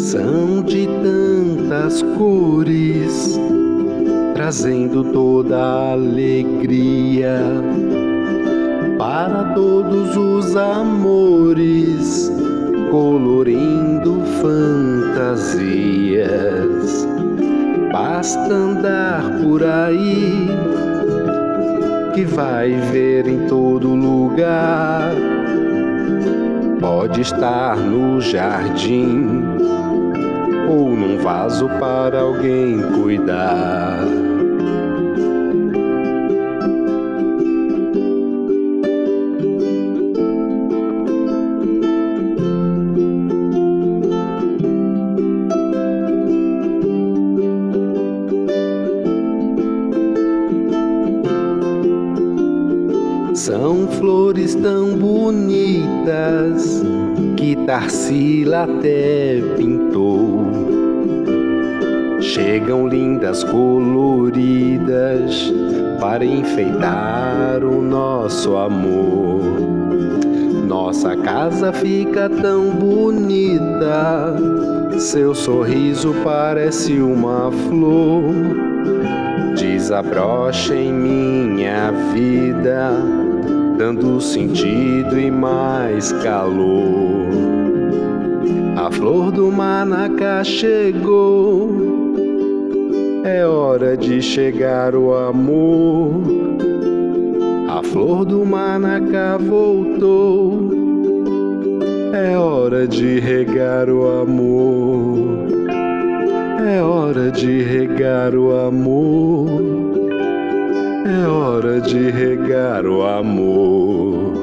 são de tantas cores, trazendo toda a alegria para todos os amores, colorindo fantasias. Basta andar por aí que vai ver em todo lugar. Pode estar no jardim ou num vaso para alguém cuidar. São flores tão bonitas que Tarsila até pintou. Chegam lindas, coloridas, para enfeitar o nosso amor. Nossa casa fica tão bonita, seu sorriso parece uma flor. Desabrocha em minha vida, dando sentido e mais calor. A flor do manacá chegou, é hora de chegar o amor. A flor do manacá voltou, é hora de regar o amor. É hora de regar o amor. É hora de regar o amor.